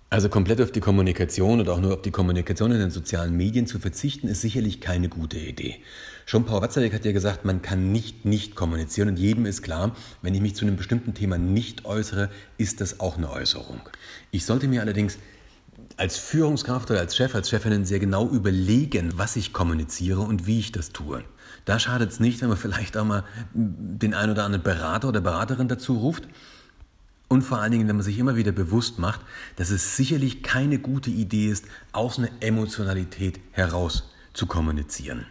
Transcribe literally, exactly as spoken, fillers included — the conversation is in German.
Also komplett auf die Kommunikation oder auch nur auf die Kommunikation in den sozialen Medien zu verzichten, ist sicherlich keine gute Idee. Schon Paul Watzlawick hat ja gesagt, man kann nicht nicht kommunizieren und jedem ist klar, wenn ich mich zu einem bestimmten Thema nicht äußere, ist das auch eine Äußerung. Ich sollte mir allerdings als Führungskraft oder als Chef, als Chefin sehr genau überlegen, was ich kommuniziere und wie ich das tue. Da schadet es nicht, wenn man vielleicht auch mal den einen oder anderen Berater oder Beraterin dazu ruft. Und vor allen Dingen, wenn man sich immer wieder bewusst macht, dass es sicherlich keine gute Idee ist, aus einer Emotionalität heraus zu kommunizieren.